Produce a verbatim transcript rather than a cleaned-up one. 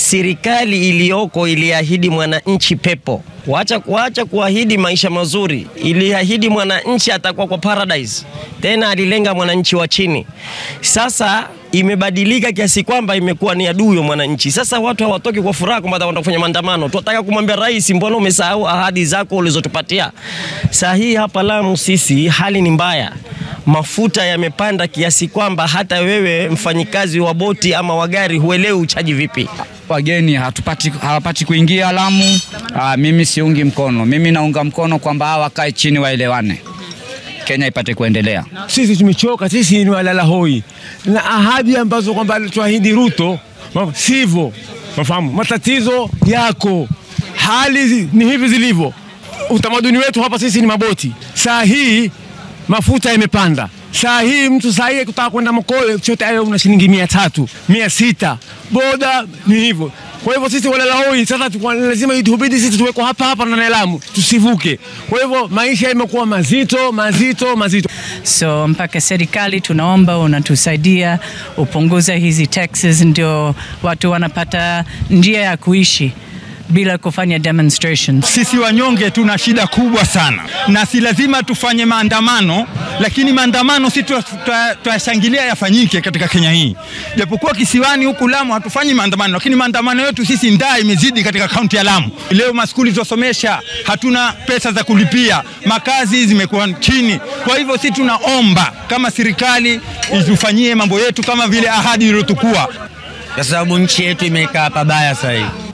serikali iliyoko iliahidi mwananchi pepo. Wacha kuacha kuahidi maisha mazuri. Iliahidi mwananchi atakuwa kwa paradise. Tena alilenga mwananchi wa chini. Sasa imebadilika kiasi kwamba imekuwa ni adui wa mwananchi. Sasa watu hawatoki kwa furaha kwamba watakwenda kufanya maandamano. Tunataka kumwambia rais, mbona umesahau ahadi zako ulizotupatia? Sasa hii hapa Lamu sisi hali ni mbaya. Mafuta yamepanda kiasi kwamba hata wewe mfanyikazi wa boti ama wa gari huelewi uchaji vipi. Wageni hatupati hawapati kuingia Lamu. Aa, mimi siungi mkono. Mimi naunga mkono kwamba hawa kae chini waelewane. Kenya ipate kuendelea. Sisi tumechoka, sisi ni walala hoi. Na ahadi ambazo kwamba alituahidi Ruto sivyo. Mafahamu matatizo yako. Hali ni hivi zilivyo. Utamaduni wetu hapa sisi ni maboti. Saa hii mafuta yamepanda. Saa hii mtu saa hii kutaka kwenda Mkole chote hayo una shilingi mia tatu, mia sita. Boda ni hivyo. Kwa hivyo sisi walala hoi sasa lazima itubidi sisi tuweko hapa hapa na Lamu tusivuke. Kwa hivyo maisha yamekuwa mazito, mazito, mazito. So mpaka serikali tunaomba unatusaidia upunguza hizi taxes ndio watu wanapata njia ya kuishi bila kufanya demonstration. Sisi wanyonge tuna shida kubwa sana. Na si lazima tufanye maandamano, lakini maandamano si tutashangilia yafanyike katika Kenya hii. Japokuwa kisiwani huku Lamu hatufanyi maandamano, lakini maandamano yetu sisi ndaa imezidi katika kaunti ya Lamu. Leo maskuli zosomesha, hatuna pesa za kulipia, makazi zimekuwa chini. Kwa hivyo sisi tunaomba kama serikali itufanyie mambo yetu kama vile ahadi iliyotukua. Kwa sababu nchi yetu imekaa pabaya sasa hivi.